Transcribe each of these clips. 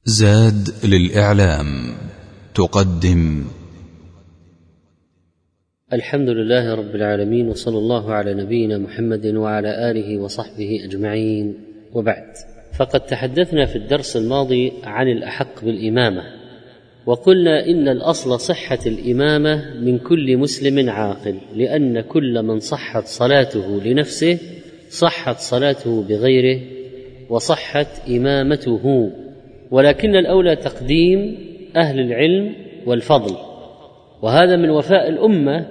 زاد للإعلام تقدم. الحمد لله رب العالمين، وصلى الله على نبينا محمد وعلى آله وصحبه أجمعين، وبعد. فقد تحدثنا في الدرس الماضي عن الأحق بالإمامة، وقلنا إن الأصل صحة الإمامة من كل مسلم عاقل، لأن كل من صحت صلاته لنفسه صحت صلاته بغيره وصحت إمامته، ولكن الأولى تقديم أهل العلم والفضل، وهذا من وفاء الأمة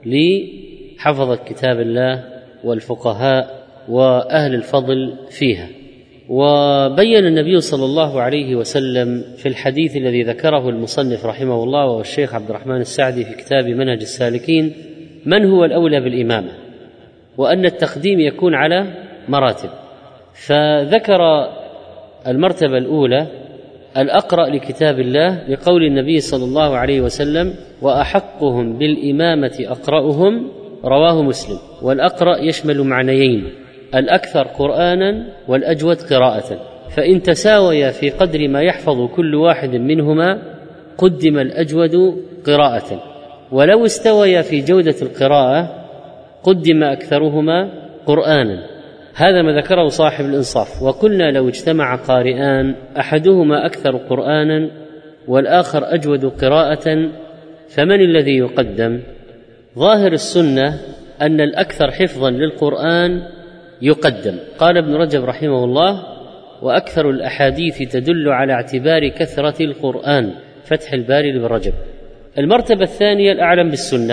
لحفظة كتاب الله والفقهاء وأهل الفضل فيها. وبين النبي صلى الله عليه وسلم في الحديث الذي ذكره المصنف رحمه الله والشيخ عبد الرحمن السعدي في كتاب منهج السالكين من هو الأولى بالإمامة، وأن التقديم يكون على مراتب. فذكر المرتبة الأولى الأقرأ لكتاب الله لقول النبي صلى الله عليه وسلم: وأحقهم بالإمامة أقرأهم، رواه مسلم. والأقرأ يشمل معنيين: الأكثر قرآنا والأجود قراءة، فإن تساويا في قدر ما يحفظ كل واحد منهما قدم الأجود قراءة، ولو استويا في جودة القراءة قدم أكثرهما قرآنا. هذا ما ذكره صاحب الإنصاف. وقلنا لو اجتمع قارئان أحدهما أكثر قرآنا والآخر أجود قراءة فمن الذي يقدم؟ ظاهر السنة أن الأكثر حفظا للقرآن يقدم. قال ابن رجب رحمه الله: وأكثر الأحاديث تدل على اعتبار كثرة القرآن، فتح الباري لابن رجب. المرتبة الثانية الأعلم بالسنة،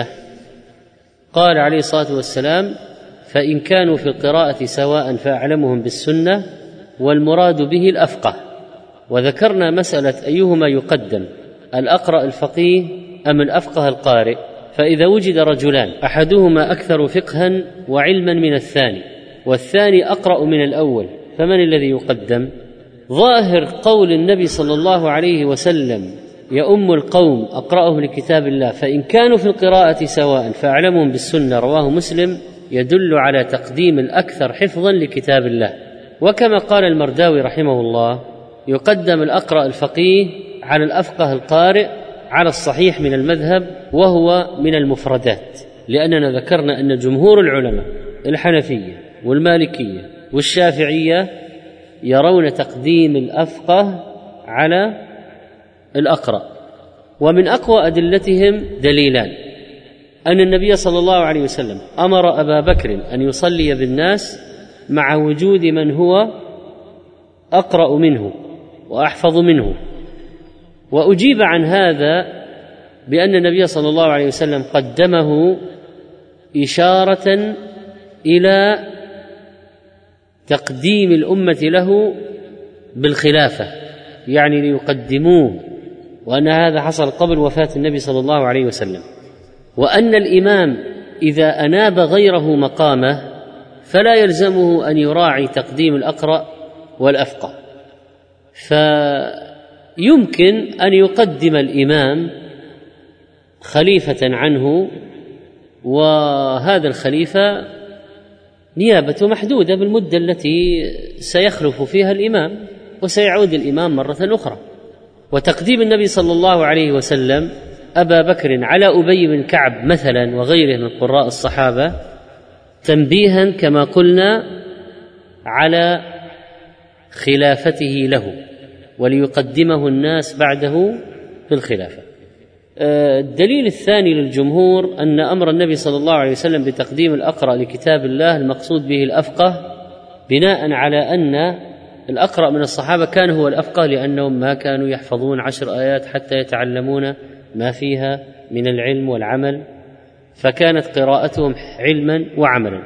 قال عليه الصلاة والسلام: فإن كانوا في القراءة سواء فأعلمهم بالسنة، والمراد به الأفقه. وذكرنا مسألة أيهما يقدم، الأقرأ الفقيه أم الأفقه القارئ؟ فإذا وجد رجلان أحدهما أكثر فقها وعلما من الثاني والثاني أقرأ من الأول، فمن الذي يقدم؟ ظاهر قول النبي صلى الله عليه وسلم: يؤم القوم أقرأهم لكتاب الله، فإن كانوا في القراءة سواء فأعلمهم بالسنة، رواه مسلم، يدل على تقديم الأكثر حفظا لكتاب الله. وكما قال المرداوي رحمه الله: يقدم الأقرأ الفقيه على الأفقه القارئ على الصحيح من المذهب، وهو من المفردات، لأننا ذكرنا أن جمهور العلماء الحنفية والمالكية والشافعية يرون تقديم الأفقه على الأقرأ. ومن أقوى أدلتهم دليلان: أن النبي صلى الله عليه وسلم أمر أبا بكر أن يصلي بالناس مع وجود من هو أقرأ منه وأحفظ منه، وأجيب عن هذا بأن النبي صلى الله عليه وسلم قدمه إشارة إلى تقديم الأمة له بالخلافة، يعني ليقدموه، وأن هذا حصل قبل وفاة النبي صلى الله عليه وسلم. وأن الإمام إذا أناب غيره مقامه فلا يلزمه أن يراعي تقديم الأقرأ والأفقه، فيمكن أن يقدم الإمام خليفة عنه، وهذا الخليفة نيابته محدودة بالمدة التي سيخلف فيها الإمام، وسيعود الإمام مرة أخرى. وتقديم النبي صلى الله عليه وسلم أبا بكر على أبي بن كعب مثلا وغيره من قراء الصحابة تنبيها كما قلنا على خلافته له، وليقدمه الناس بعده في الخلافة. الدليل الثاني للجمهور أن أمر النبي صلى الله عليه وسلم بتقديم الأقرأ لكتاب الله المقصود به الأفقه، بناء على أن الأقرأ من الصحابة كان هو الأفقه، لأنهم ما كانوا يحفظون 10 آيات حتى يتعلمون ما فيها من العلم والعمل، فكانت قراءتهم علما وعملا.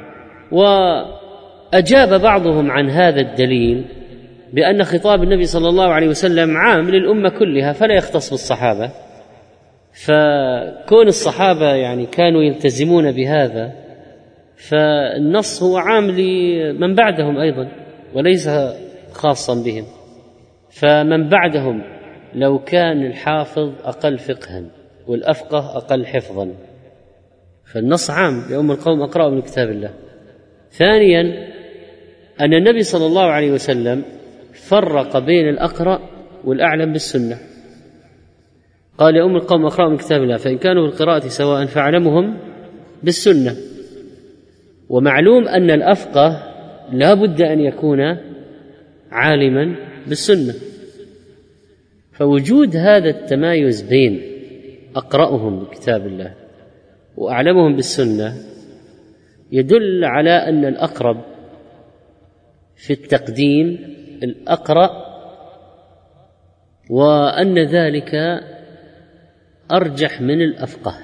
وأجاب بعضهم عن هذا الدليل بأن خطاب النبي صلى الله عليه وسلم عام للأمة كلها فلا يختص بالصحابة، فكون الصحابة يعني كانوا يلتزمون بهذا، فالنص هو عام لمن بعدهم أيضا وليس خاصا بهم. فمن بعدهم لو كان الحافظ أقل فقها والأفقه أقل حفظا، فالنص عام لأم القوم أقرأوا من كتاب الله. ثانيا أن النبي صلى الله عليه وسلم فرق بين الأقرأ والأعلم بالسنة. قال يا أم القوم أقرأهم كتاب الله فإن كانوا بالقراءة سواء فأعلمهم بالسنة. ومعلوم أن الأفقه لا بد أن يكون عالما بالسنة، فوجود هذا التمايز بين أقرأهم بكتاب الله وأعلمهم بالسنة يدل على أن الأقرب في التقديم الأقرأ، وأن ذلك أرجح من الأفقه.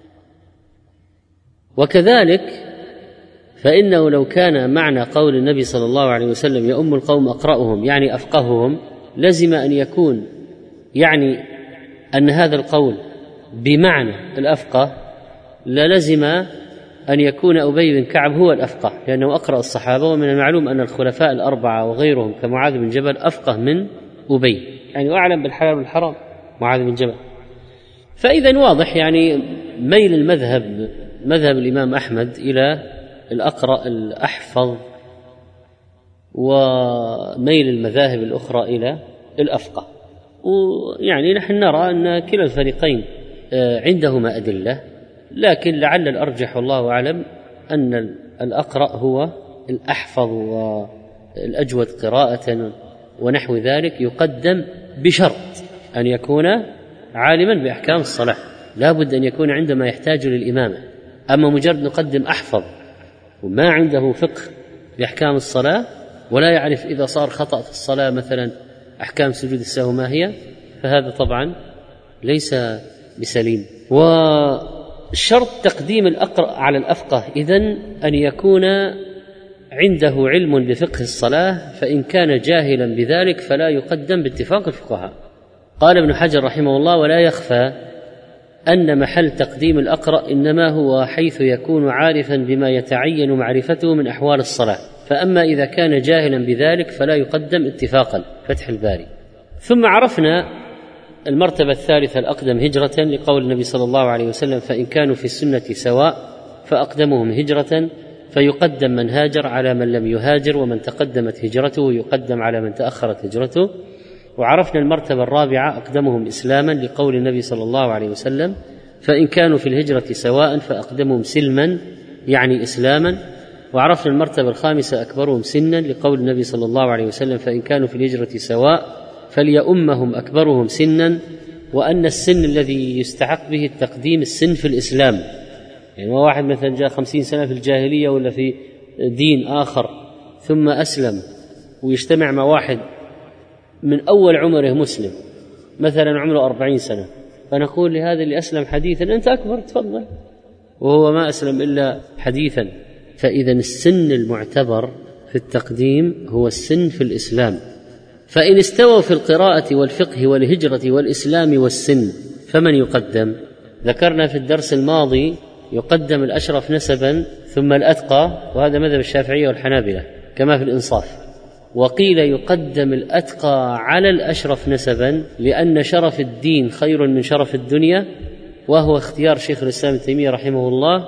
وكذلك فإنه لو كان معنى قول النبي صلى الله عليه وسلم يا أم القوم أقرأهم يعني أفقههم، لزم أن يكون يعني أن هذا القول بمعنى الأفقه، للزم أن يكون أبي بن كعب هو الأفقه لأنه أقرأ الصحابة، ومن المعلوم أن الخلفاء الأربعة وغيرهم كمعاذ بن جبل أفقه من أبي، يعني أعلم بالحلال والحرام معاذ بن جبل. فإذا واضح يعني ميل المذهب مذهب الإمام أحمد إلى الأقرأ الأحفظ، وميل المذاهب الأخرى إلى الأفقه. ويعني نحن نرى أن كلا الفريقين عندهما أدلة، لكن لعل الأرجح والله أعلم أن الأقرأ هو الأحفظ والأجود قراءة ونحو ذلك، يقدم بشرط أن يكون عالما بأحكام الصلاة، لا بد أن يكون عندما يحتاج للإمامة. أما مجرد نقدم أحفظ وما عنده فقه بأحكام الصلاة ولا يعرف إذا صار خطأ في الصلاة مثلا أحكام سجود السهو ما هي، فهذا طبعا ليس بسليم. وشرط تقديم الأقرأ على الأفقه إذن أن يكون عنده علم بفقه الصلاة، فإن كان جاهلا بذلك فلا يقدم باتفاق الفقهاء. قال ابن حجر رحمه الله ولا يخفى أن محل تقديم الأقرأ إنما هو حيث يكون عارفا بما يتعين معرفته من أحوال الصلاة، فأما إذا كان جاهلا بذلك فلا يقدم اتفاقا. فتح الباري. ثم عرفنا المرتبة الثالثة الأقدم هجرة لقول النبي صلى الله عليه وسلم فإن كانوا في السنة سواء فأقدمهم هجرة، فيقدم من هاجر على من لم يهاجر، ومن تقدمت هجرته يقدم على من تأخرت هجرته. وعرفنا المرتبة الرابعة أقدمهم إسلاما لقول النبي صلى الله عليه وسلم فإن كانوا في الهجرة سواء فأقدمهم سلما يعني إسلاما. وعرفنا المرتبة الخامسة أكبرهم سنا لقول النبي صلى الله عليه وسلم فإن كانوا في الهجرة سواء فليؤمهم أكبرهم سنا، وأن السن الذي يستحق به التقديم السن في الإسلام، يعني واحد مثلا جاء 50 سنة في الجاهلية ولا في دين آخر ثم أسلم، ويجتمع مع واحد من أول عمره مسلم مثلا عمره 40 سنة، فنقول لهذا اللي أسلم حديثا أنت أكبر تفضل، وهو ما أسلم إلا حديثا. فإذا السن المعتبر في التقديم هو السن في الإسلام. فإن استووا في القراءة والفقه والهجرة والإسلام والسن فمن يقدم؟ ذكرنا في الدرس الماضي يقدم الأشرف نسبا ثم الأتقى، وهذا مذهب الشافعية والحنابلة كما في الإنصاف. وقيل يقدم الأتقى على الأشرف نسبا لأن شرف الدين خير من شرف الدنيا، وهو اختيار شيخ الإسلام ابن تيمية رحمه الله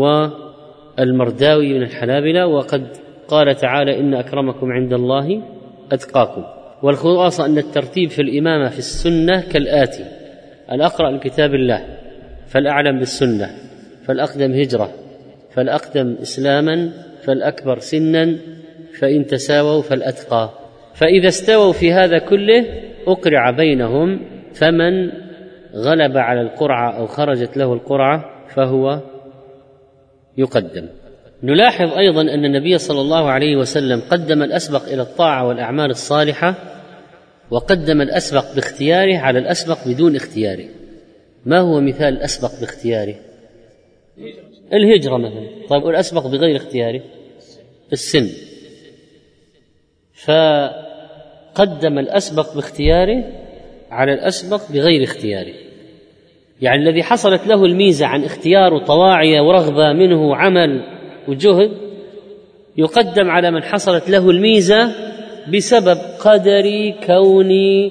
والمرداوي من الحنابلة. وقد قال تعالى إن أكرمكم عند الله أتقاكم. والخلاصة أن الترتيب في الإمامة في السنة كالآتي: الأقرأ لكتاب الله فالأعلم بالسنة، فالأقدم هجرة، فالأقدم إسلاما، فالأكبر سنا، فإن تساووا فالأتقى. فإذا استووا في هذا كله أقرع بينهم، فمن غلب على القرعة أو خرجت له القرعة فهو يقدم. نلاحظ أيضا أن النبي صلى الله عليه وسلم قدم الأسبق إلى الطاعة والأعمال الصالحة، وقدم الأسبق باختياره على الأسبق بدون اختياره. ما هو مثال الأسبق باختياره؟ الهجرة مثلا. طيب والأسبق بغير اختياره؟ السن. فقدم الأسبق باختياره على الأسبق بغير اختياره، يعني الذي حصلت له الميزة عن اختيار طواعية ورغبة منه عمل وجهد يقدم على من حصلت له الميزة بسبب قدري كوني،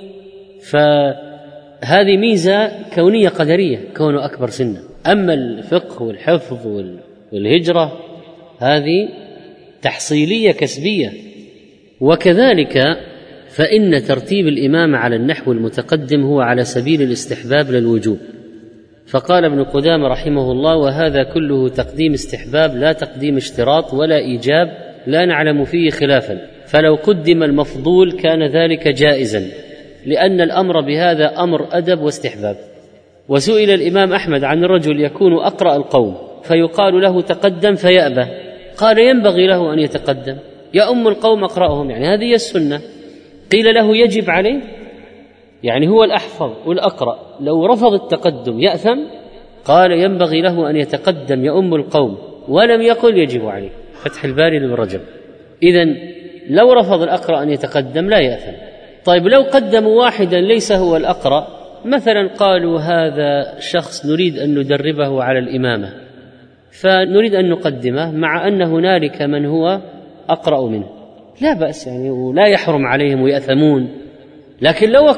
فهذه ميزة كونية قدرية كونه أكبر سنا. أما الفقه والحفظ والهجرة هذه تحصيلية كسبية. وكذلك فإن ترتيب الإمامة على النحو المتقدم هو على سبيل الاستحباب للوجوب. فقال ابن قدامة رحمه الله: وهذا كله تقديم استحباب لا تقديم اشتراط ولا إيجاب، لا نعلم فيه خلافا، فلو قدم المفضول كان ذلك جائزا، لأن الأمر بهذا أمر أدب واستحباب. وسئل الإمام أحمد عن الرجل يكون أقرأ القوم فيقال له تقدم فيأبى، قال: ينبغي له أن يتقدم، يؤم القوم أقرأهم، يعني هذه السنة. قيل له: يجب عليه، يعني هو الأحفظ والأقرأ، لو رفض التقدم يأثم؟ قال: ينبغي له أن يتقدم يؤم القوم، ولم يقل يجب عليه. فتح الباري لابن رجب. إذن لو رفض الأقرأ أن يتقدم لا يأثم. طيب لو قدموا واحدا ليس هو الأقرأ، مثلا قالوا هذا شخص نريد أن ندربه على الإمامة، فنريد أن نقدمه مع أن هنالك من هو أقرأ منه، لا بأس، يعني ولا يحرم عليهم ويأثمون. لكن لو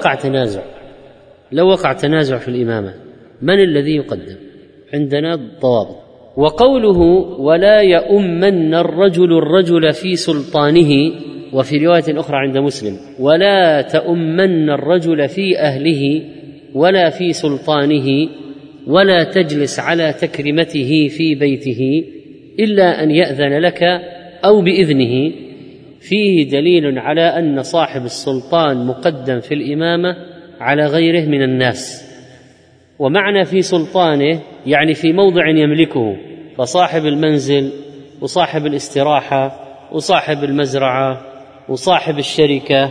وقع تنازع في الإمامة، من الذي يقدم؟ عندنا ضوابط. وقوله: ولا يؤمن الرجل في سلطانه، وفي رواية أخرى عند مسلم: ولا تؤمن الرجل في أهله ولا في سلطانه، ولا تجلس على تكريمته في بيته إلا أن يأذن لك أو بإذنه، فيه دليل على أن صاحب السلطان مقدم في الإمامة على غيره من الناس. ومعنى في سلطانه يعني في موضع يملكه، فصاحب المنزل وصاحب الاستراحة وصاحب المزرعة وصاحب الشركة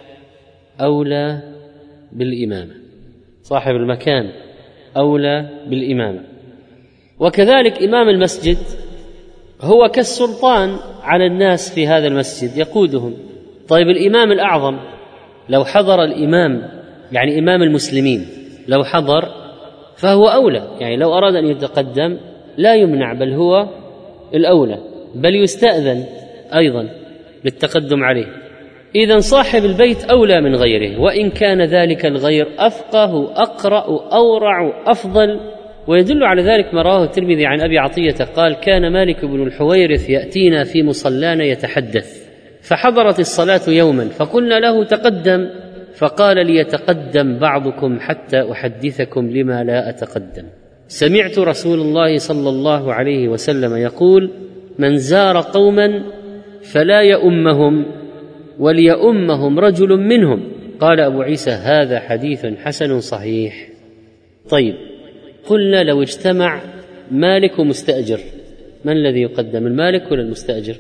أولى بالإمامة، صاحب المكان أولى بالإمامة. وكذلك إمام المسجد هو كالسلطان على الناس في هذا المسجد يقودهم. طيب الإمام الأعظم لو حضر الإمام، يعني إمام المسلمين لو حضر فهو أولى، يعني لو أراد أن يتقدم لا يمنع، بل هو الأولى، بل يستأذن أيضا للتقدم عليه. إذن صاحب البيت أولى من غيره، وإن كان ذلك الغير أفقه أقرأ أورع أفضل. ويدل على ذلك ما رواه الترمذي عن أبي عطية قال: كان مالك بن الحويرث يأتينا في مصلانا يتحدث، فحضرت الصلاة يوما فقلنا له: تقدم، فقال: ليتقدم بعضكم حتى أحدثكم لما لا أتقدم. سمعت رسول الله صلى الله عليه وسلم يقول: من زار قوما فلا يؤمهم وليؤمهم رجل منهم. قال أبو عيسى: هذا حديث حسن صحيح. طيب، قلنا لو اجتمع مالك ومستأجر، من الذي يقدم، المالك ولا المستأجر؟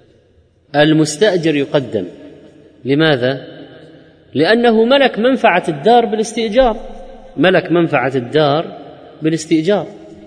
المستأجر يقدم. لماذا؟ لأنه ملك منفعة الدار بالاستئجار، ملك منفعة الدار بالاستئجار،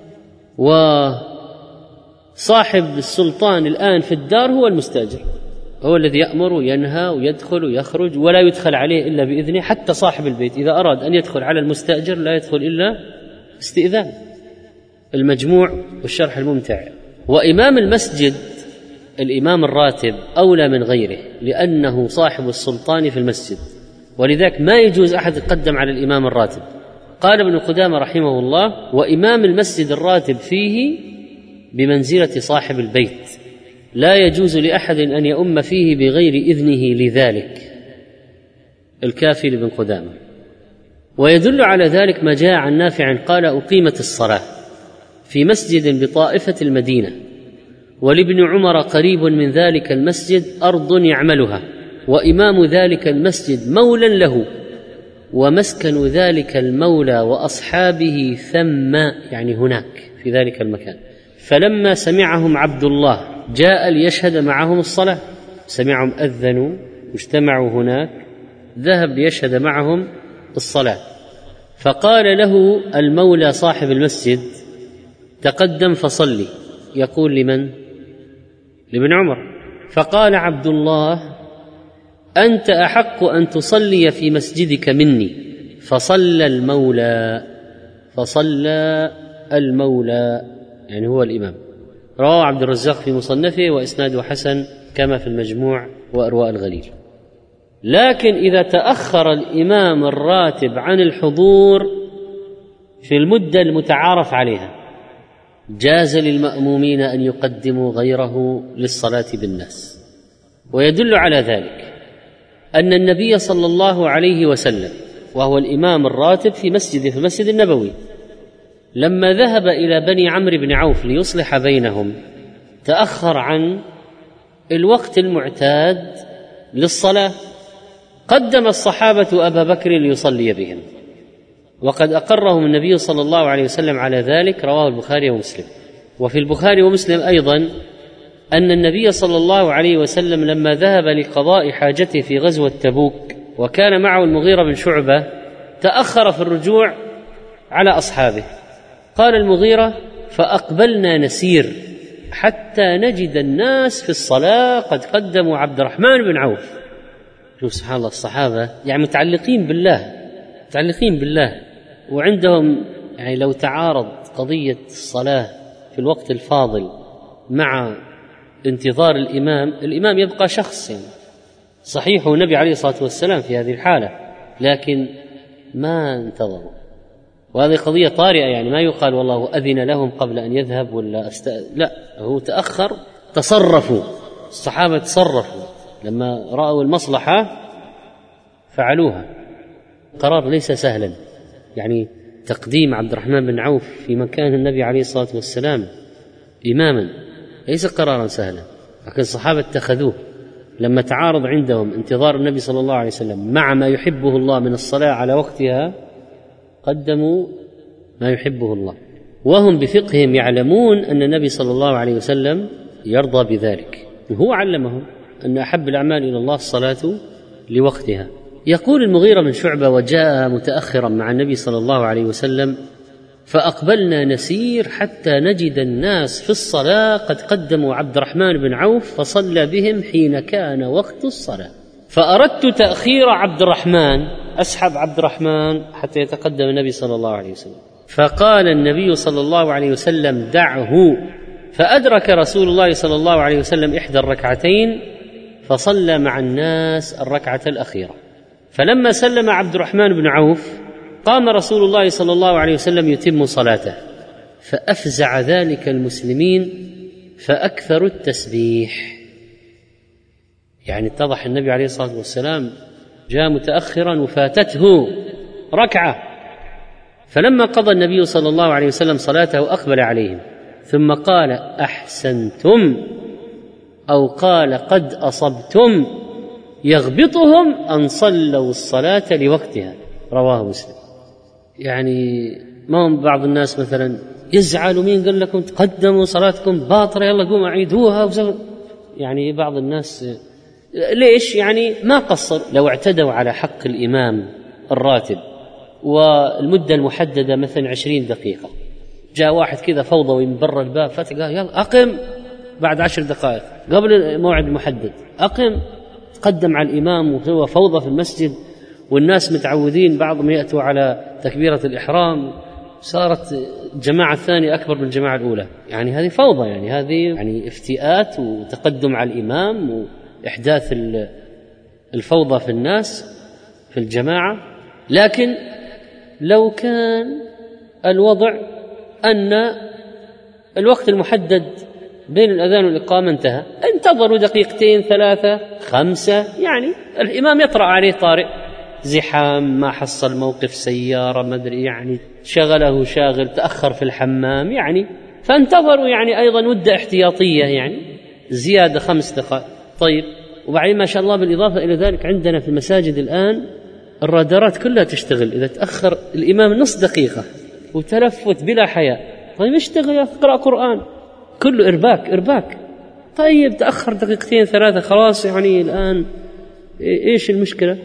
وصاحب السلطان الآن في الدار هو المستأجر، هو الذي يأمر وينهى ويدخل ويخرج ولا يدخل عليه إلا بإذنه. حتى صاحب البيت إذا أراد أن يدخل على المستأجر لا يدخل إلا استئذان. المجموع والشرح الممتع. وإمام المسجد الإمام الراتب أولى من غيره لأنه صاحب السلطان في المسجد، ولذلك ما يجوز أحد يقدم على الإمام الراتب. قال ابن قدامة رحمه الله: وإمام المسجد الراتب فيه بمنزلة صاحب البيت، لا يجوز لأحد أن يؤم فيه بغير إذنه لذلك. الكافي لابن قدامة. ويدل على ذلك ما جاء عن نافع قال: أقيمت الصلاة في مسجد بطائفة المدينة، ولابن عمر قريب من ذلك المسجد أرض يعملها، وإمام ذلك المسجد مولى له، ومسكن ذلك المولى وأصحابه ثم، يعني هناك في ذلك المكان. فلما سمعهم عبد الله جاء ليشهد معهم الصلاة، سمعهم أذنوا واجتمعوا هناك، ذهب ليشهد معهم الصلاة، فقال له المولى صاحب المسجد: تقدم فصلي. يقول لمن؟ لابن عمر. فقال عبد الله: أنت أحق أن تصلي في مسجدك مني. فصلى المولى يعني هو الإمام. رواه عبد الرزاق في مصنفه وإسناده حسن كما في المجموع وأرواء الغليل. لكن إذا تأخر الإمام الراتب عن الحضور في المدة المتعارف عليها جاز للمأمومين أن يقدموا غيره للصلاة بالناس. ويدل على ذلك أن النبي صلى الله عليه وسلم وهو الإمام الراتب في المسجد النبوي لما ذهب إلى بني عمرو بن عوف ليصلح بينهم تأخر عن الوقت المعتاد للصلاة، قدم الصحابة أبا بكر ليصلي بهم، وقد أقرهم النبي صلى الله عليه وسلم على ذلك، رواه البخاري ومسلم. وفي البخاري ومسلم أيضا أن النبي صلى الله عليه وسلم لما ذهب لقضاء حاجته في غزوة تبوك وكان معه المغيرة بن شعبة تأخر في الرجوع على أصحابه. قال المغيرة: فأقبلنا نسير حتى نجد الناس في الصلاة قد قدموا عبد الرحمن بن عوف. شوف سبحان الله، الصحابة يعني متعلقين بالله، وعندهم يعني لو تعارض قضية الصلاة في الوقت الفاضل مع انتظار الإمام يبقى شخص، يعني صحيح هو النبي عليه الصلاة والسلام في هذه الحالة، لكن ما انتظروا. وهذه قضية طارئة، يعني ما يقال والله أذن لهم قبل أن يذهب لا، هو تأخر، تصرفوا الصحابة، تصرفوا لما رأوا المصلحة فعلوها. قرار ليس سهلا، يعني تقديم عبد الرحمن بن عوف في مكان النبي عليه الصلاة والسلام إماما ليس قرارا سهلا، لكن الصحابة اتخذوه لما تعارض عندهم انتظار النبي صلى الله عليه وسلم مع ما يحبه الله من الصلاة على وقتها، قدموا ما يحبه الله، وهم بفقههم يعلمون أن النبي صلى الله عليه وسلم يرضى بذلك، وهو علمهم أن أحب الأعمال إلى الله الصلاة لوقتها. يقول المغيرة بن شعبة: وجاء متأخرا مع النبي صلى الله عليه وسلم فأقبلنا نسير حتى نجد الناس في الصلاة قد قدموا عبد الرحمن بن عوف فصلى بهم حين كان وقت الصلاة، فأردت تأخير عبد الرحمن، أسحب عبد الرحمن حتى يتقدم النبي صلى الله عليه وسلم، فقال النبي صلى الله عليه وسلم: دعه. فأدرك رسول الله صلى الله عليه وسلم إحدى الركعتين فصلى مع الناس الركعة الأخيرة، فلما سلم عبد الرحمن بن عوف قام رسول الله صلى الله عليه وسلم يتم صلاته، فأفزع ذلك المسلمين فأكثروا التسبيح. يعني اتضح النبي عليه الصلاة والسلام جاء متأخرا وفاتته ركعة، فلما قضى النبي صلى الله عليه وسلم صلاته أقبل عليهم ثم قال: أحسنتم، أو قال: قد أصبتم، يغبطهم أن صلوا الصلاة لوقتها، رواه مسلم. يعني ما هم بعض الناس مثلا يزعلوا: مين قال لكم تقدموا صلاتكم باطلة، يلا قوموا أعيدوها. يعني بعض الناس ليش؟ يعني ما قصر. لو اعتدوا على حق الإمام الراتب والمدة المحددة مثلا 20 دقيقة، جاء واحد كذا فوضوي من برا الباب فتح قال: يلا أقم بعد 10 دقائق قبل الموعد المحدد، أقم، تقدم على الإمام وهو فوضى في المسجد، والناس متعودين بعضهم يأتوا على تكبيرة الإحرام، صارت الجماعة الثانية أكبر من الجماعة الأولى. يعني هذه فوضى، يعني هذه يعني افتئات وتقدم على الإمام وإحداث الفوضى في الناس في الجماعة. لكن لو كان الوضع أن الوقت المحدد بين الأذان والإقامة انتهى، انتظروا دقيقتين 3 5، يعني الإمام يطرأ عليه طارئ، زحام، ما حصل موقف سيارة، ما أدري، يعني شغله شاغل، تأخر في الحمام، يعني فانتظروا يعني أيضا مدة احتياطية، يعني زيادة 5 دقائق. طيب، وبعدين ما شاء الله بالإضافة إلى ذلك عندنا في المساجد الآن الرادارات كلها تشتغل، إذا تأخر الإمام نص دقيقة وتلفت بلا حياء، طيب اشتغل، اقرأ قرآن، كله إرباك. طيب تأخر دقيقتين 3 خلاص، يعني الآن إيش المشكلة؟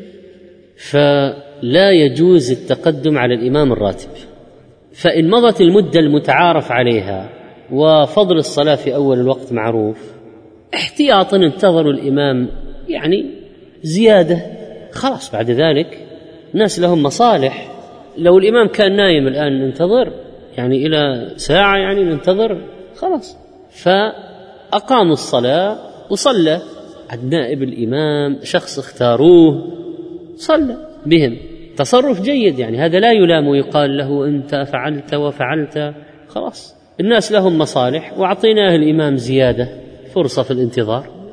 فلا يجوز التقدم على الإمام الراتب. فإن مضت المدة المتعارف عليها وفضل الصلاة في أول الوقت معروف، احتياطا انتظروا الإمام يعني زيادة، خلاص بعد ذلك الناس لهم مصالح. لو الإمام كان نايم الآن ننتظر يعني إلى ساعة، يعني ننتظر، خلاص. فأقاموا الصلاة وصلى نائب الإمام، شخص اختاروه صلى بهم، تصرف جيد، يعني هذا لا يلام ويقال له أنت فعلت وفعلت، خلاص الناس لهم مصالح، وأعطيناه الإمام زيادة فرصة في الانتظار،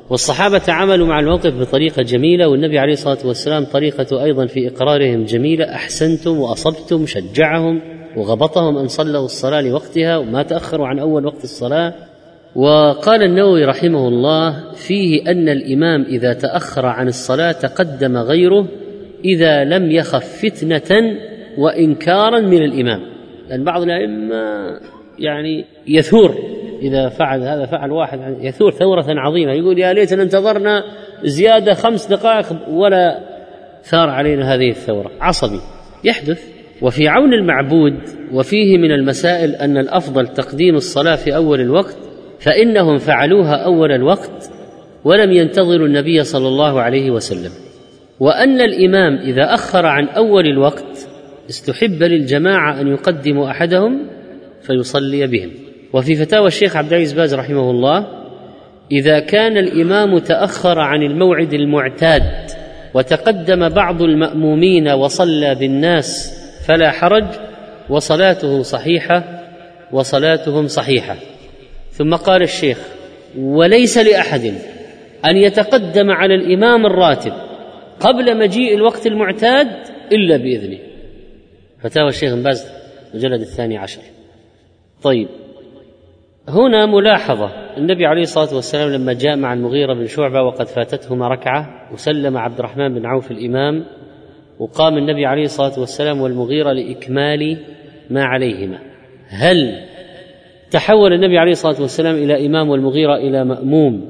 والصحابة تعاملوا مع الموقف بطريقة جميلة، والنبي عليه الصلاة والسلام طريقته أيضا في إقرارهم جميلة، أحسنتم وأصبتم، شجعهم وغبطهم أن صلوا الصلاة لوقتها وما تأخروا عن أول وقت الصلاة. وقال النووي رحمه الله فيه أن الإمام إذا تأخر عن الصلاة تقدم غيره إذا لم يخف فتنة وإنكارا من الإمام، لأن بعض الأئمة يعني يثور إذا فعل هذا، فعل واحد يثور ثورة عظيمة، يقول يا ليتنا انتظرنا زيادة 5 دقائق ولا ثار علينا هذه الثورة، عصبي يحدث. وفي عون المعبود وفيه من المسائل أن الأفضل تقديم الصلاة في أول الوقت، فإنهم فعلوها أول الوقت ولم ينتظروا النبي صلى الله عليه وسلم، وأن الإمام إذا أخر عن أول الوقت استحب للجماعة أن يقدموا أحدهم فيصلي بهم. وفي فتاوى الشيخ عبد العزيز باز رحمه الله إذا كان الإمام تأخر عن الموعد المعتاد وتقدم بعض المأمومين وصلى بالناس فلا حرج، وصلاته صحيحة وصلاتهم صحيحة. ثم قال الشيخ وليس لأحد أن يتقدم على الإمام الراتب قبل مجيء الوقت المعتاد إلا بإذنه. فتاوى الشيخ باز مجلد 12. طيب، هنا ملاحظة، النبي عليه الصلاة والسلام لما جاء مع المغيرة بن شعبة وقد فاتتهما ركعة وسلم عبد الرحمن بن عوف الإمام، وقام النبي عليه الصلاة والسلام والمغيرة لإكمال ما عليهما، هل تحول النبي عليه الصلاة والسلام إلى إمام والمغيرة إلى مأموم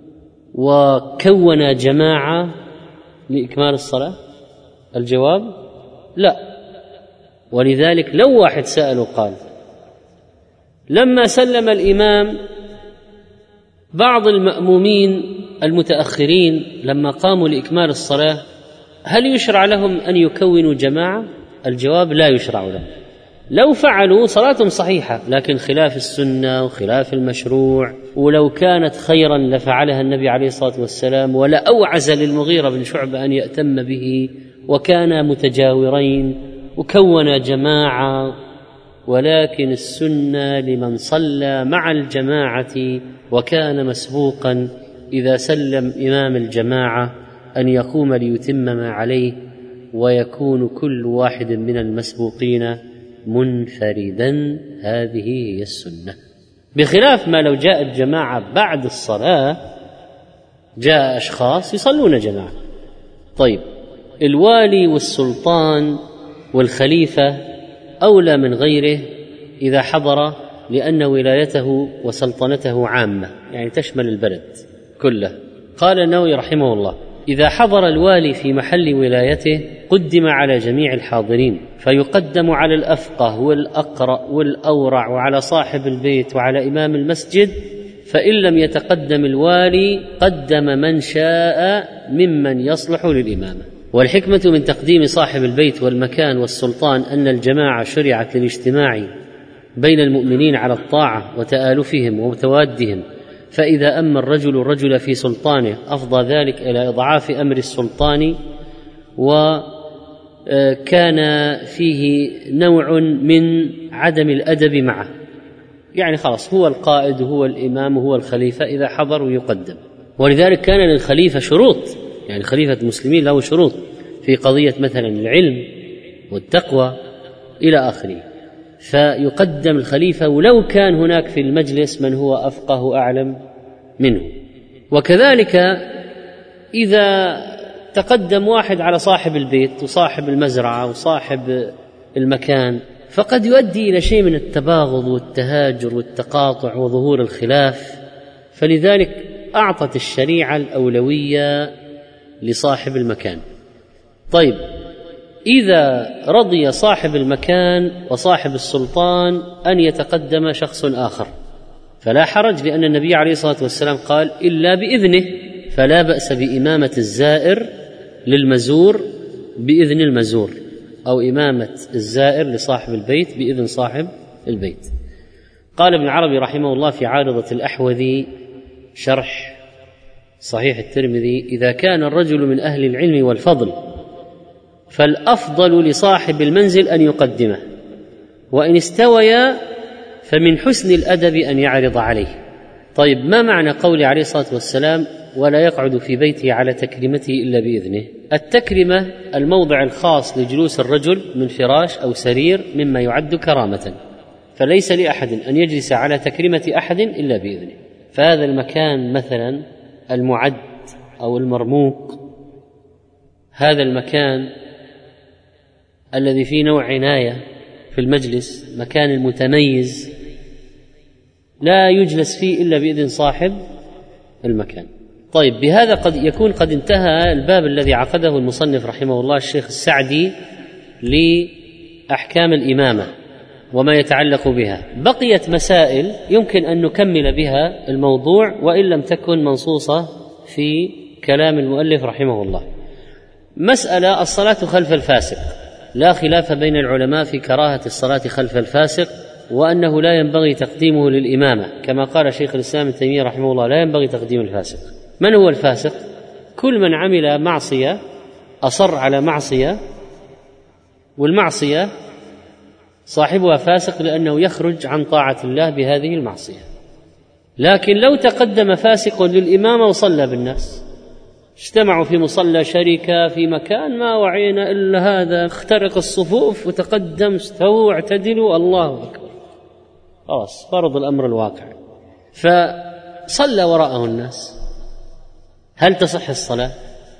وكون جماعة لإكمال الصلاة؟ الجواب لا. ولذلك لو واحد سأل قال لما سلم الإمام بعض المأمومين المتأخرين لما قاموا لإكمال الصلاة هل يشرع لهم أن يكونوا جماعة؟ الجواب لا يشرع لهم. لو فعلوا صلاتهم صحيحة، لكن خلاف السنة وخلاف المشروع، ولو كانت خيرا لفعلها النبي عليه الصلاة والسلام، ولا أوعز للمغيرة بن شعبة أن يأتم به، وكانا متجاورين وكون جماعة. ولكن السنة لمن صلى مع الجماعة وكان مسبوقا إذا سلم إمام الجماعة أن يقوم ليتم ما عليه، ويكون كل واحد من المسبوقين منفردا. هذه هي السنة، بخلاف ما لو جاءت جماعة بعد الصلاة، جاء أشخاص يصلون جماعة. طيب، الوالي والسلطان والخليفة أولى من غيره إذا حضر، لأن ولايته وسلطنته عامة، يعني تشمل البلد كله. قال النووي رحمه الله إذا حضر الوالي في محل ولايته قدم على جميع الحاضرين، فيقدم على الأفقه والأقرأ والأورع وعلى صاحب البيت وعلى إمام المسجد، فإن لم يتقدم الوالي قدم من شاء ممن يصلح للإمامة. والحكمة من تقديم صاحب البيت والمكان والسلطان أن الجماعة شرعت للاجتماع بين المؤمنين على الطاعة وتآلفهم وتوادهم، فإذا أما الرجل في سلطانه أفضى ذلك إلى إضعاف أمر السلطان، وكان فيه نوع من عدم الأدب معه، يعني خلاص هو القائد وهو الإمام وهو الخليفة، إذا حضر يقدم. ولذلك كان للخليفة شروط، يعني خليفة المسلمين له شروط في قضية مثلا العلم والتقوى إلى آخره، فيقدم الخليفة ولو كان هناك في المجلس من هو أفقه وأعلم منه. وكذلك إذا تقدم واحد على صاحب البيت وصاحب المزرعة وصاحب المكان، فقد يؤدي إلى شيء من التباغض والتهاجر والتقاطع وظهور الخلاف، فلذلك أعطت الشريعة الأولوية لصاحب المكان. طيب، إذا رضي صاحب المكان وصاحب السلطان أن يتقدم شخص آخر فلا حرج، لأن النبي عليه الصلاة والسلام قال إلا بإذنه، فلا بأس بإمامة الزائر للمزور بإذن المزور، أو إمامة الزائر لصاحب البيت بإذن صاحب البيت. قال ابن عربي رحمه الله في عارضة الأحوذي شرح صحيح الترمذي إذا كان الرجل من أهل العلم والفضل فالأفضل لصاحب المنزل أن يقدمه، وإن استويا فمن حسن الأدب أن يعرض عليه. طيب، ما معنى قول عليه الصلاة والسلام ولا يقعد في بيته على تكريمته إلا بإذنه؟ التكرمة الموضع الخاص لجلوس الرجل من فراش أو سرير مما يعد كرامة، فليس لأحد أن يجلس على تكريمة أحد إلا بإذنه. فهذا المكان مثلا المعد أو المرموق، هذا المكان الذي فيه نوع عناية في المجلس، مكان المتميز، لا يجلس فيه إلا بإذن صاحب المكان. طيب، بهذا قد يكون قد انتهى الباب الذي عقده المصنف رحمه الله الشيخ السعدي لأحكام الإمامة وما يتعلق بها. بقيت مسائل يمكن أن نكمل بها الموضوع وإن لم تكن منصوصة في كلام المؤلف رحمه الله. مسألة الصلاة خلف الفاسق، لا خلاف بين العلماء في كراهة الصلاة خلف الفاسق، وأنه لا ينبغي تقديمه للإمامة، كما قال شيخ الإسلام ابن تيمية رحمه الله لا ينبغي تقديم الفاسق. من هو الفاسق؟ كل من عمل معصية، أصر على معصية، والمعصية صاحبها فاسق لأنه يخرج عن طاعة الله بهذه المعصية. لكن لو تقدم فاسق للإمامة وصلى بالناس، اجتمعوا في مصلى شركة في مكان ما وعينا إلا هذا، اخترق الصفوف وتقدم، استووا اعتدلوا، الله أكبر، خلاص فرض الأمر الواقع، فصلى وراءه الناس، هل تصح الصلاة؟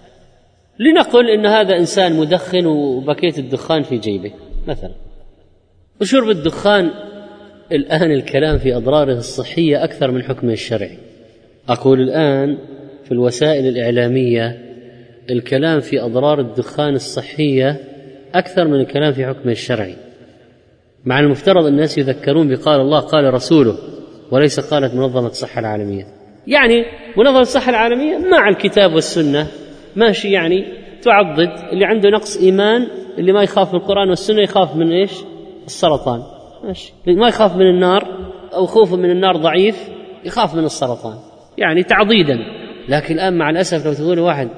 لنقل إن هذا إنسان مدخن وبكيت الدخان في جيبه مثلا، وشرب الدخان الآن الكلام في أضراره الصحية أكثر من حكمه الشرعي. أقول الآن في الوسائل الإعلامية الكلام في أضرار الدخان الصحية أكثر من الكلام في حكمه الشرعي، مع المفترض الناس يذكرون بقال الله قال رسوله وليس قالت منظمة الصحة العالمية. يعني منظمة الصحة العالمية مع الكتاب والسنة ماشي، يعني تعضد اللي عنده نقص إيمان، اللي ما يخاف من القرآن والسنة يخاف من إيش؟ السرطان، ماشي. ما يخاف من النار أو خوفه من النار ضعيف يخاف من السرطان، يعني تعضيدا. لكن الآن مع الأسف لو تقول واحد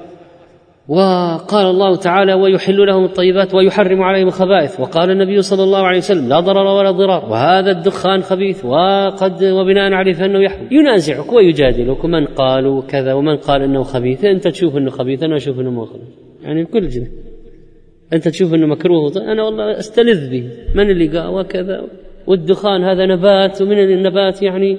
وقال الله تعالى ويحل لهم الطيبات ويحرم عليهم الخبائث، وقال النبي صلى الله عليه وسلم لا ضرر ولا ضرار، وهذا الدخان خبيث وبناء عليه فإنه يحرم، ينازعك ويجادلك، من قالوا كذا ومن قال إنه خبيث، أنت تشوف إنه خبيث أنا أشوف إنه مو خبيث، يعني بكل جنة أنت تشوف إنه مكروه أنا والله أستلذ به، من اللي قال وكذا، والدخان هذا نبات، ومن النبات يعني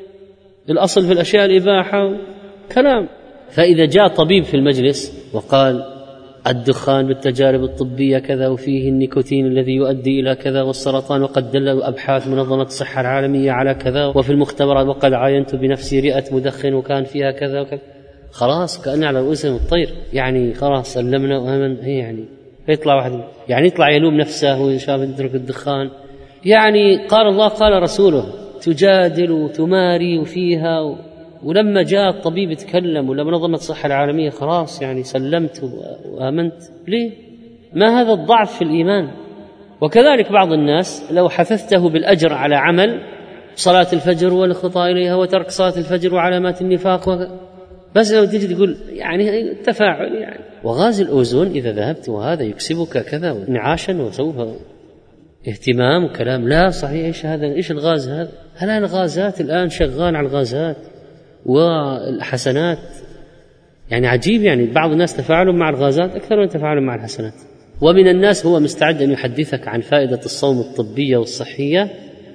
الأصل في الأشياء الإباحة، كلام. فإذا جاء طبيب في المجلس وقال الدخان بالتجارب الطبية كذا، وفيه النيكوتين الذي يؤدي إلى كذا، والسرطان، وقد دل أبحاث منظمة الصحة العالمية على كذا، وفي المختبرات وقد عاينت بنفسي رئة مدخن وكان فيها كذا وكذا، خلاص كأن على رؤوسهم الطير، يعني خلاص سلمنا وآمن. هي يعني يطلع واحد يعني يطلع يلوم نفسه وشاف يترك الدخان، يعني قال الله قال رسوله، تجادل وتماري وفيها ولما جاء الطبيب يتكلم ولا منظمة الصحة العالمية خلاص يعني سلمت وآمنت. ليه؟ ما هذا الضعف في الإيمان؟ وكذلك بعض الناس لو حثثته بالأجر على عمل صلاة الفجر والخطى إليها وترك صلاة الفجر وعلامات النفاق بس لو تجي تقول يعني تفاعل يعني وغاز الأوزون إذا ذهبت وهذا يكسبك كذا انعاشا وسوف اهتمام وكلام، لا صحيح. إيش هذا؟ إيش الغاز هذا؟ هل الغازات الآن شغال على الغازات والحسنات، يعني عجيب، يعني بعض الناس تفاعلوا مع الغازات أكثر من تفاعلوا مع الحسنات. ومن الناس هو مستعد أن يحدثك عن فائدة الصوم الطبية والصحية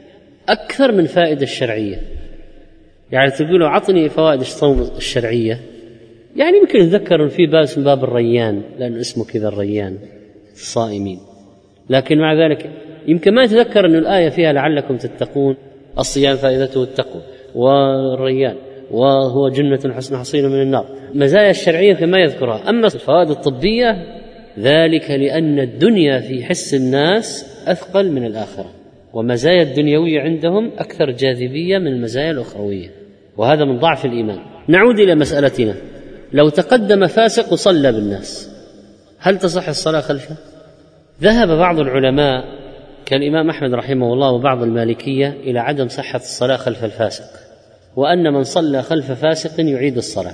أكثر من فائدة الشرعية، يعني تقولوا عطني فوائد الصوم الشرعية، يعني يمكن يتذكر في باب من باب الريان لأنه اسمه كذا الريان الصائمين، لكن مع ذلك يمكن ما يتذكر أن الآية فيها لعلكم تتقون، الصيام فائدته التقوى، والريان وهو جنة حصينة من النار، مزايا الشرعية كما يذكرها. أما الفوائد الطبية ذلك لأن الدنيا في حس الناس أثقل من الآخرة، ومزايا الدنيوية عندهم أكثر جاذبية من المزايا الأخروية، وهذا من ضعف الإيمان. نعود إلى مسألتنا، لو تقدم فاسق وصلى بالناس هل تصح الصلاة خلفه؟ ذهب بعض العلماء كالإمام أحمد رحمه الله وبعض المالكية إلى عدم صحة الصلاة خلف الفاسق، وأن من صلى خلف فاسق يعيد الصلاة.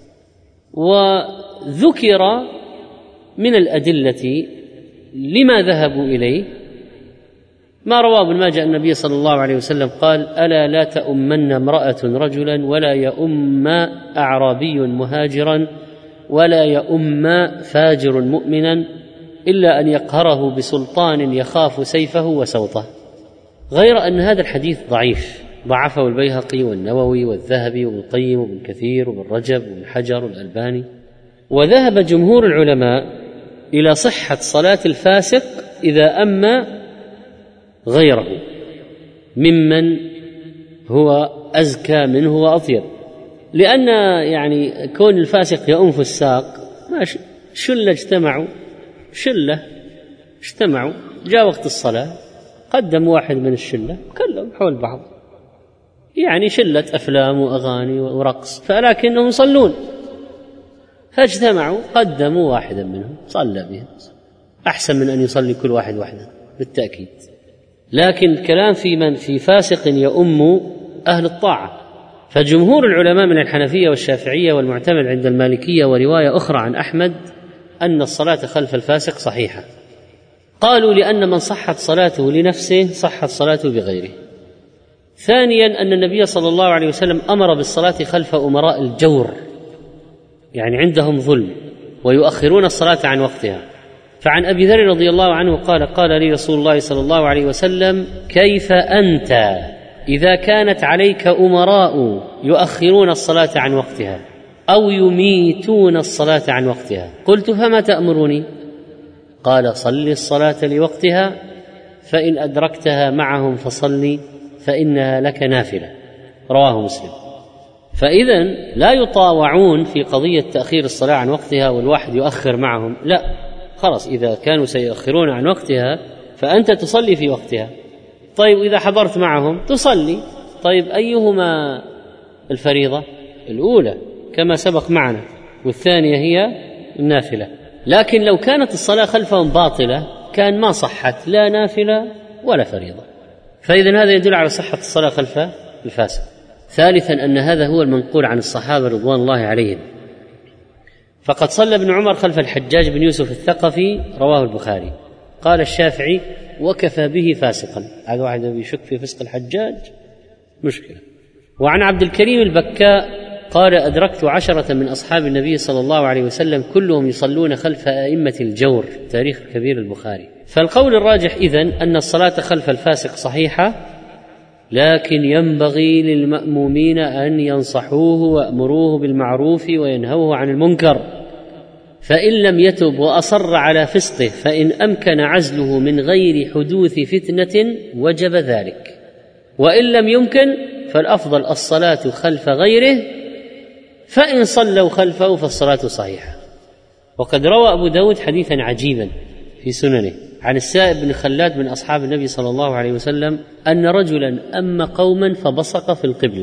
وذكر من الأدلة لما ذهبوا إليه ما رواه ابن ماجه أن النبي صلى الله عليه وسلم قال: ألا لا تؤمن امرأة رجلا ولا يؤم أعرابي مهاجرا ولا يؤم فاجر مؤمنا إلا أن يقهره بسلطان يخاف سيفه وسوطه. غير أن هذا الحديث ضعيف، ضعفه البيهقي والنووي والذهبي وابن القيم وابن كثير وابن رجب وابن حجر والألباني. وذهب جمهور العلماء إلى صحة صلاة الفاسق إذا أم غيره ممن هو أزكى منه وأطيب، لأن يعني كون الفاسق يؤم في الساق، شلة اجتمعوا جاء وقت الصلاة، قدم واحد من الشلة كلهم حول بعض، يعني شلة أفلام وأغاني ورقص، فلكنهم يصلون، فاجتمعوا قدموا واحدا منهم صلى بهم، أحسن من أن يصلي كل واحد وحده بالتأكيد. لكن الكلام في من في فاسق يؤم أهل الطاعة. فجمهور العلماء من الحنفية والشافعية والمعتمد عند المالكية ورواية أخرى عن أحمد أن الصلاة خلف الفاسق صحيحة. قالوا لأن من صحت صلاته لنفسه صحت صلاته بغيره. ثانيا أن النبي صلى الله عليه وسلم أمر بالصلاة خلف أمراء الجور، يعني عندهم ظلم ويؤخرون الصلاة عن وقتها. فعن أبي ذر رضي الله عنه قال لي رسول الله صلى الله عليه وسلم: كيف أنت إذا كانت عليك أمراء يؤخرون الصلاة عن وقتها أو يميتون الصلاة عن وقتها؟ قلت: فما تأمرني؟ قال: صل الصلاة لوقتها، فإن أدركتها معهم فصلي فإنها لك نافلة. رواه مسلم. فإذا لا يطاوعون في قضية تأخير الصلاة عن وقتها والواحد يؤخر معهم، لا، خلاص إذا كانوا سيؤخرون عن وقتها فأنت تصلي في وقتها. طيب إذا حضرت معهم تصلي. طيب أيهما الفريضة؟ الأولى كما سبق معنا، والثانية هي النافلة. لكن لو كانت الصلاة خلفهم باطلة كان ما صحت لا نافلة ولا فريضة. فإذا هذا يدل على صحة الصلاة خلف الفاسق. ثالثا أن هذا هو المنقول عن الصحابة رضوان الله عليهم. فقد صلى ابن عمر خلف الحجاج بن يوسف الثقفي، رواه البخاري. قال الشافعي: وكفى به فاسقا. هذا واحد يشك في فسق الحجاج مشكلة. وعن عبد الكريم البكاء قال: أدركت 10 من أصحاب النبي صلى الله عليه وسلم كلهم يصلون خلف أئمة الجور. تاريخ الكبير البخاري. فالقول الراجح إذن أن الصلاة خلف الفاسق صحيحة، لكن ينبغي للمأمومين أن ينصحوه وأمروه بالمعروف وينهوه عن المنكر، فإن لم يتب وأصر على فسقه فإن أمكن عزله من غير حدوث فتنة وجب ذلك، وإن لم يمكن فالأفضل الصلاة خلف غيره، فإن صلوا خلفه فالصلاة صحيحة. وقد روى أبو داود حديثا عجيبا في سننه عن السائب بن خلاد من أصحاب النبي صلى الله عليه وسلم أن رجلا أم قوما فبصق في القبلة.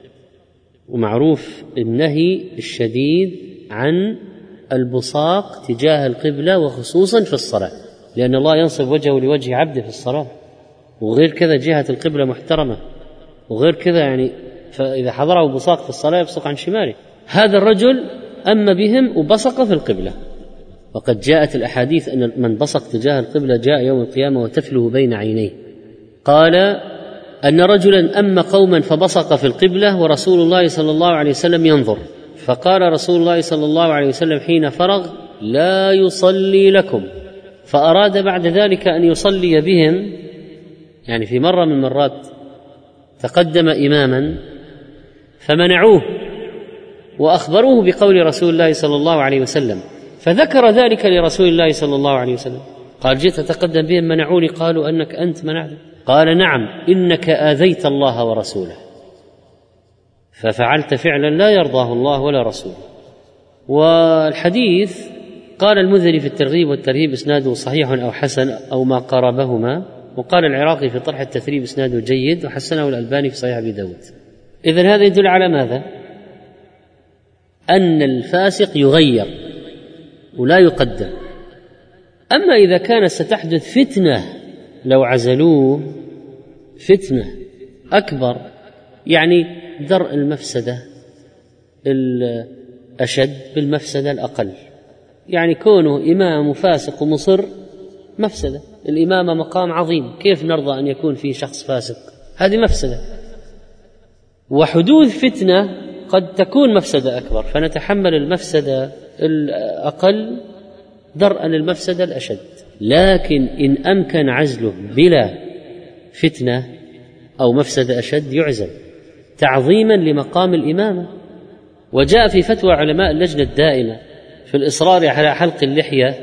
ومعروف النهي الشديد عن البصاق تجاه القبلة وخصوصا في الصلاة، لأن الله ينصب وجهه لوجه عبده في الصلاة، وغير كذا جهة القبلة محترمة، وغير كذا يعني فإذا حضره بصاق في الصلاة يبصق عن شماله. هذا الرجل أم بهم وبصق في القبلة. وقد جاءت الأحاديث أن من بصق تجاه القبلة جاء يوم القيامة وتفله بين عينيه. قال أن رجلا أم قوما فبصق في القبلة ورسول الله صلى الله عليه وسلم ينظر، فقال رسول الله صلى الله عليه وسلم حين فرغ: لا يصلي لكم. فأراد بعد ذلك أن يصلي بهم، يعني في مرة من المرات تقدم إماما فمنعوه وأخبروه بقول رسول الله صلى الله عليه وسلم، فذكر ذلك لرسول الله صلى الله عليه وسلم. قال: جئت أتقدم بهم منعوني، قالوا أنك أنت منعت. قال: نعم، إنك آذيت الله ورسوله، ففعلت فعلا لا يرضاه الله ولا رسوله. والحديث قال المنذري في الترغيب والترهيب إسناده صحيح أو حسن أو ما قاربهما، وقال العراقي في طرح التثريب إسناده جيد، وحسنه الألباني في صحيح أبي داود. إذن هذا يدل على ماذا؟ أن الفاسق يغير ولا يقدم. أما إذا كانت ستحدث فتنة لو عزلوه، فتنة أكبر، يعني درء المفسدة الأشد بالمفسدة الأقل، يعني كونه إمام فاسق ومصر مفسدة. الإمامة مقام عظيم، كيف نرضى أن يكون فيه شخص فاسق؟ هذه مفسدة. وحدوث فتنة قد تكون مفسدة أكبر، فنتحمل المفسدة الأقل درءا للمفسدة الأشد. لكن إن أمكن عزله بلا فتنة أو مفسدة أشد يعزل تعظيما لمقام الإمامة. وجاء في فتوى علماء اللجنة الدائمة في الإصرار على حلق اللحية،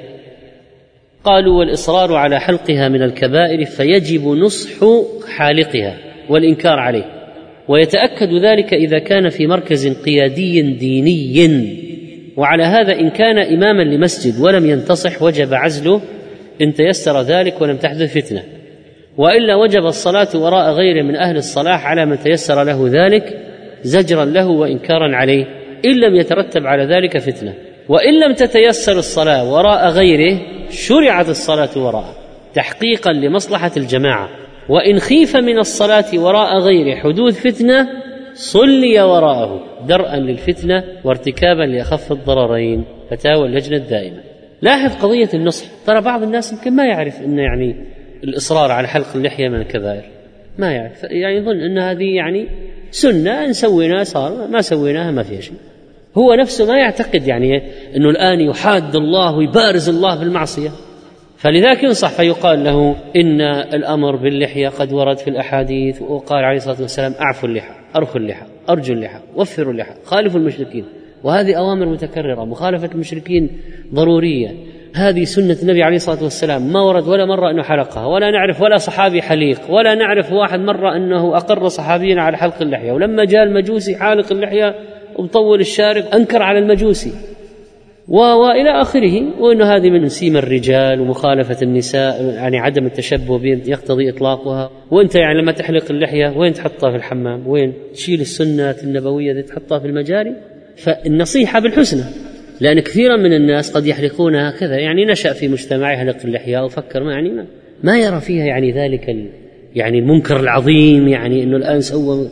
قالوا: والإصرار على حلقها من الكبائر فيجب نصح حالقها والإنكار عليه، ويتأكد ذلك إذا كان في مركز قيادي ديني. وعلى هذا إن كان إماما لمسجد ولم ينتصح وجب عزله إن تيسر ذلك ولم تحدث فتنة، وإلا وجب الصلاة وراء غيره من أهل الصلاح على من تيسر له ذلك زجرا له وإنكارا عليه إن لم يترتب على ذلك فتنة. وإن لم تتيسر الصلاة وراء غيره شرعت الصلاة وراءه تحقيقا لمصلحة الجماعة. وإن خيف من الصلاة وراء غيره حدوث فتنة صلي وراءه درءا للفتنة وارتكابا لأخف الضررين. فتاوى اللجنة الدائمة. لاحظ قضية النصح. ترى بعض الناس يمكن ما يعرف أن يعني الإصرار على حلق اللحية من الكبائر، ما يعرف، يعني يظن أن هذه يعني سنة، إن سويناها صار، ما سويناها ما فيها شيء. هو نفسه ما يعتقد يعني أنه الآن يحاد الله ويبارز الله بالمعصية، فلذلك ينصح فيقال له إن الأمر باللحية قد ورد في الأحاديث، وقال عليه الصلاة والسلام: أعفوا اللحى، أرخوا اللحى، أرجوا اللحى، وفروا اللحى، خالفوا المشركين. وهذه أوامر متكررة، مخالفة المشركين ضرورية. هذه سنة النبي عليه الصلاة والسلام، ما ورد ولا مرة أنه حلقها، ولا نعرف ولا صحابي حليق، ولا نعرف واحد مرة أنه أقر صحابينا على حلق اللحية. ولما جاء المجوسي حالق اللحية ومطول الشارب أنكر على المجوسي وإلى آخره. وإن هذه من سيم الرجال ومخالفة النساء، يعني عدم التشبه بهم يقتضي إطلاقها. وأنت يعني لما تحلق اللحية وين تحطها؟ في الحمام. وين تشيل السنة النبوية دي تحطها في المجاري؟ فالنصيحة بالحسنى، لأن كثيرا من الناس قد يحلقونها كذا، يعني نشأ في مجتمع يحلق اللحية وفكر ما يرى فيها يعني ذلك يعني المنكر العظيم، يعني أنه الآن سوى.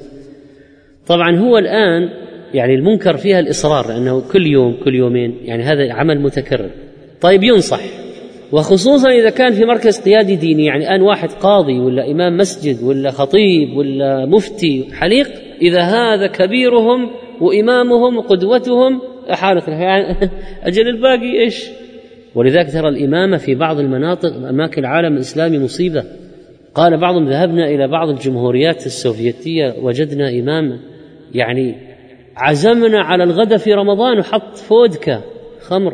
طبعا هو الآن يعني المنكر فيها الإصرار، لأنه كل يوم كل يومين يعني هذا عمل متكرر. طيب ينصح، وخصوصا إذا كان في مركز قيادي ديني، يعني الآن واحد قاضي ولا إمام مسجد ولا خطيب ولا مفتي حليق، إذا هذا كبيرهم وإمامهم وقدوتهم حالق يعني أجل الباقي إيش؟ ولذلك ترى الإمامة في بعض المناطق أماكن العالم الإسلامي مصيبة. قال بعضهم: ذهبنا إلى بعض الجمهوريات السوفيتية وجدنا إمام يعني عزمنا على الغداء في رمضان وحط فودكا خمر.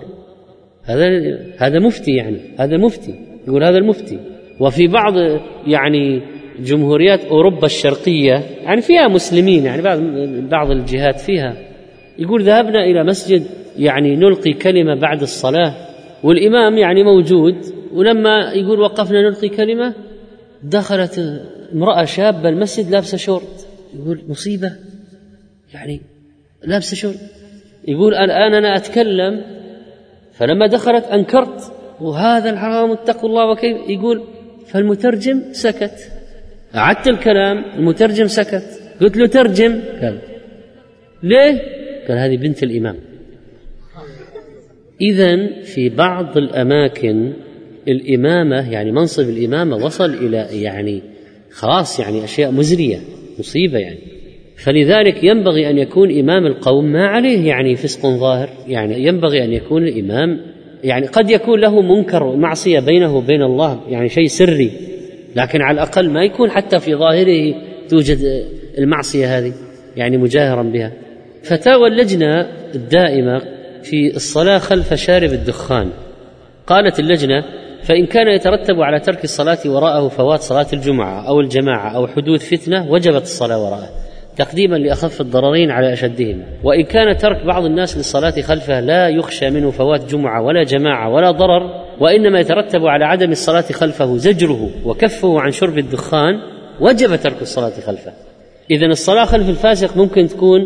هذا مفتي، يعني هذا مفتي، يقول هذا المفتي. وفي بعض يعني جمهوريات أوروبا الشرقية يعني فيها مسلمين، يعني بعض الجهات فيها، يقول ذهبنا إلى مسجد يعني نلقي كلمة بعد الصلاة والإمام يعني موجود، ولما يقول وقفنا نلقي كلمة دخلت امرأة شابة المسجد لابسة شورت. يقول مصيبة، يعني لابسة شورت. يقول الآن أنا أتكلم، فلما دخلت أنكرت وهذا الحرام اتقوا الله وكيف. يقول فالمترجم سكت، أعدت الكلام، المترجم سكت، قلت له ترجم، قال ليه؟ قال هذه بنت الإمام. إذن في بعض الأماكن الإمامة يعني منصب الإمامة وصل إلى يعني خلاص يعني أشياء مزرية، مصيبة يعني. فلذلك ينبغي أن يكون إمام القوم ما عليه يعني فسق ظاهر، يعني ينبغي أن يكون الإمام يعني قد يكون له منكر ومعصية بينه وبين الله، يعني شيء سري، لكن على الأقل ما يكون حتى في ظاهره توجد المعصية هذه يعني مجاهرا بها. فتاوى اللجنة الدائمة في الصلاة خلف شارب الدخان. قالت اللجنة: فإن كان يترتب على ترك الصلاة وراءه فوات صلاة الجمعة أو الجماعة أو حدوث فتنة وجبت الصلاة وراءه تقديما لأخف الضررين على أشدهما. وإن كان ترك بعض الناس للصلاة خلفه لا يخشى منه فوات جمعة ولا جماعة ولا ضرر، وإنما يترتب على عدم الصلاة خلفه زجره وكفه عن شرب الدخان، وجب ترك الصلاة خلفه. إذن الصلاة خلف الفاسق ممكن تكون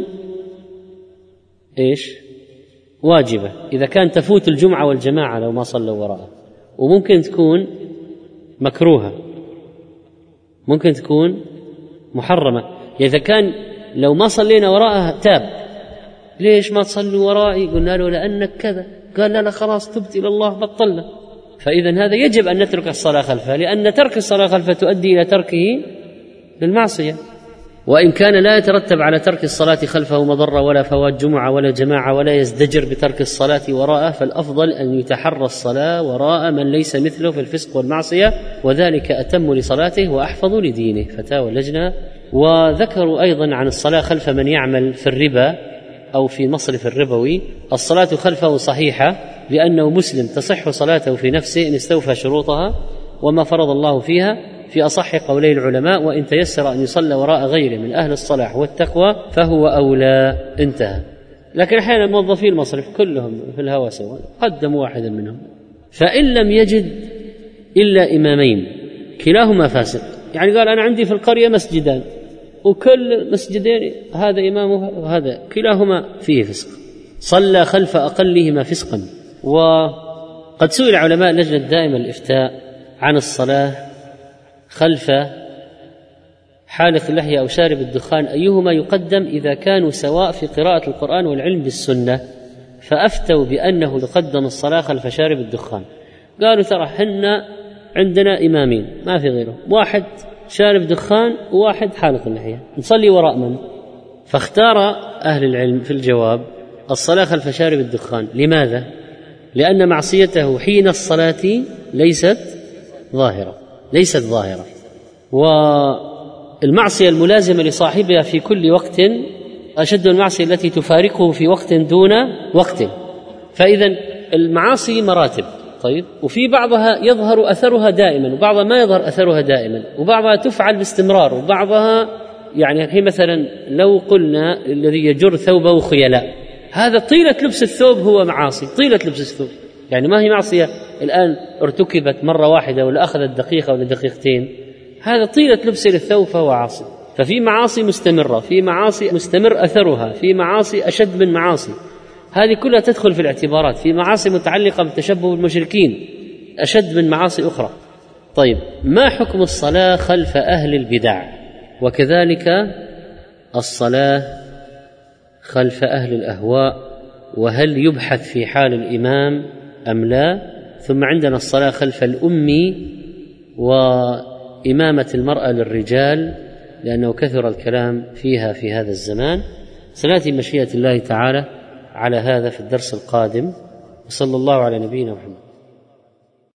إيش؟ واجبة إذا كان تفوت الجمعة والجماعة لو ما صلوا وراءه، وممكن تكون مكروهة، ممكن تكون محرمة. إذا كان لو ما صلينا وراءه تاب، ليش ما تصلوا ورائي؟ قلنا له لأنك كذا، قال لا خلاص تبت إلى الله بطلنا. فإذا هذا يجب أن نترك الصلاة خلفه، لأن ترك الصلاة خلفه تؤدي إلى تركه بالمعصية، وإن كان لا يترتب على ترك الصلاة خلفه مضرة ولا فوات جمعة ولا جماعة ولا يزدجر بترك الصلاة وراءه، فالأفضل أن يتحرى الصلاة وراء من ليس مثله في الفسق والمعصية، وذلك أتم لصلاته وأحفظ لدينه. فتاوى اللجنة. وذكروا أيضا عن الصلاة خلف من يعمل في الربا أو في مصرف الربوي، الصلاة خلفه صحيحة لأنه مسلم تصح صلاته في نفسه إن استوفى شروطها وما فرض الله فيها في أصح قولي العلماء، وإن تيسر أن يصلى وراء غيره من أهل الصلاح والتقوى فهو أولى. انتهى. لكن أحيانا موظفي المصرف كلهم في الهوى سواء، قدموا واحدا منهم، فإن لم يجد إلا إمامين كلاهما فاسق، يعني قال أنا عندي في القرية مسجدان وكل مسجدين هذا إمامه وهذا كلاهما فيه فسق، صلى خلف أقلهما فسقا. وقد سئل علماء اللجنة الدائمة للإفتاء عن الصلاة خلف حالق اللحية أو شارب الدخان أيهما يقدم إذا كانوا سواء في قراءة القرآن والعلم بالسنة، فأفتوا بأنه يقدم الصلاة خلف شارب الدخان. قالوا ترى حنا عندنا إمامين ما في غيره، واحد شارب دخان وواحد حالق اللحية، نصلي وراء من؟ فاختار أهل العلم في الجواب الصلاة خلف شارب الدخان. لماذا؟ لأن معصيته حين الصلاة ليست ظاهرة، والمعصية الملازمة لصاحبها في كل وقت أشد المعصية التي تفارقه في وقت دون وقت. فإذا المعاصي مراتب، طيب، وفي بعضها يظهر أثرها دائما وبعضها ما يظهر أثرها دائما، وبعضها تفعل باستمرار وبعضها يعني الحين مثلا لو قلنا الذي يجر ثوبه خيلاء، هذا طيلة لبس الثوب هو معاصي، طيلة لبس الثوب، يعني ما هي معصية الآن ارتكبت مرة واحدة ولا أخذت دقيقة ولا دقيقتين، هذا طيلة لبس للثوب فهو عاصي. ففي معاصي مستمرة، في معاصي مستمر أثرها، في معاصي أشد من معاصي، هذه كلها تدخل في الاعتبارات. في معاصي متعلقة بالتشبه بالمشركين أشد من معاصي أخرى. طيب، ما حكم الصلاة خلف أهل البدع وكذلك الصلاة خلف أهل الأهواء، وهل يبحث في حال الإمام أم لا؟ ثم عندنا الصلاة خلف الأمي وإمامة المرأة للرجال لأنه كثر الكلام فيها في هذا الزمان. سنأتي مشيئة الله تعالى على هذا في الدرس القادم، وصلى الله على نبينا محمد.